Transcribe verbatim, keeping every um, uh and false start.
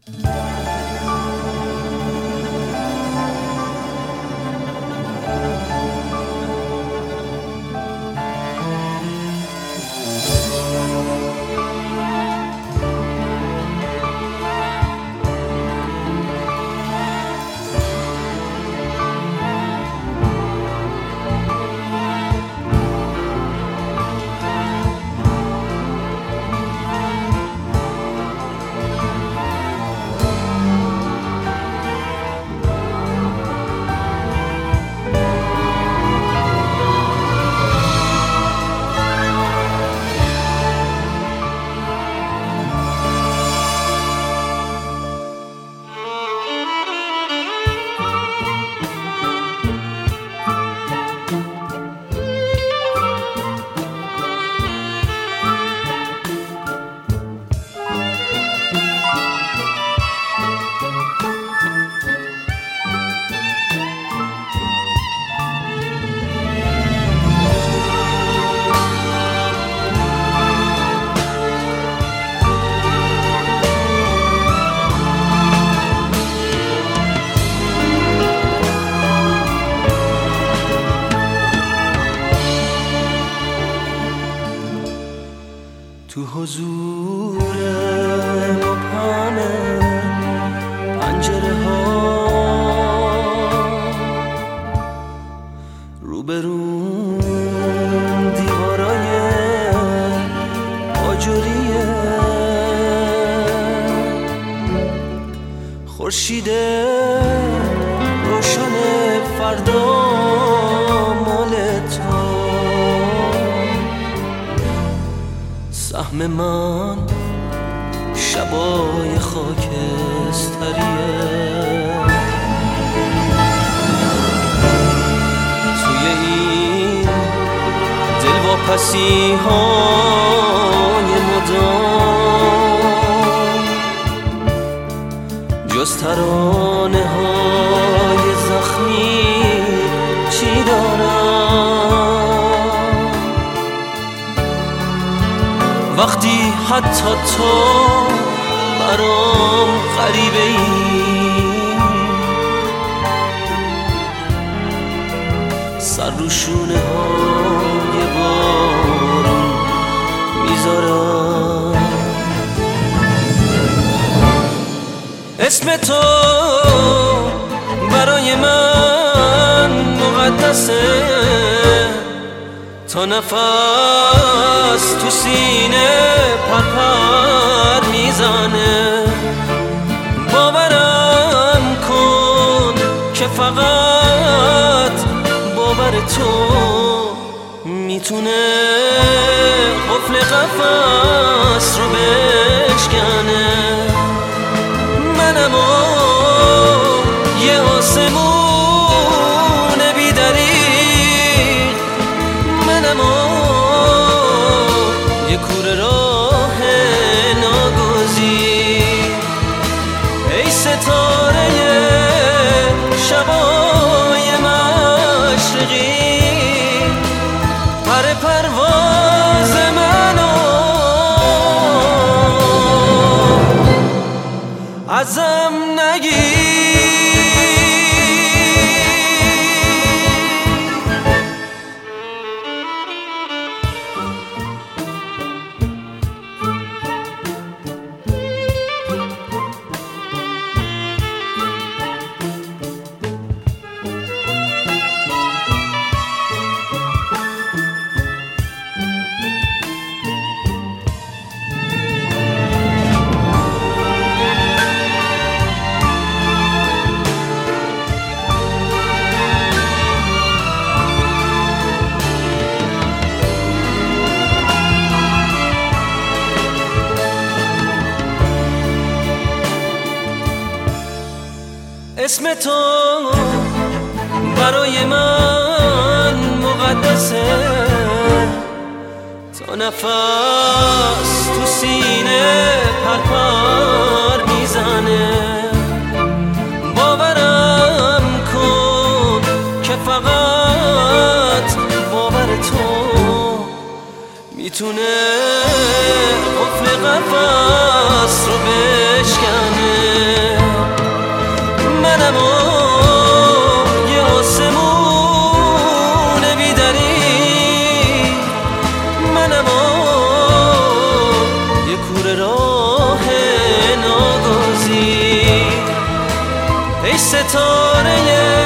تو حضور مبهم پنجره ها روبرون دیوارای آجوریه، خورشید روشن فردا مال تو، سهم من شبای خاکستریه، توی این دلواپسی های مدام جز ترانه های زخمی چی دارم؟ وقتی حتی تو برام غریبه ای، سر رو شونه های بارون میذارم، اسم تو برای من مقدسه، تا نفس تو سینه پرپر میزنه، باورم کن که فقط باور تو میتونه قفل قفس رو بشکنه، منم و یه آسمون بی‌دریغ، منم و یه کوره راه ناگزیر، ای ستاره شبای مشرقی، پر پرواز منو ازم نگیر. اسم تو برای من مقدسه، تا نفس تو سینه پرپر میزنه، باورم کن که فقط باور تو میتونه قفل قفس رو بشکنه، ستاره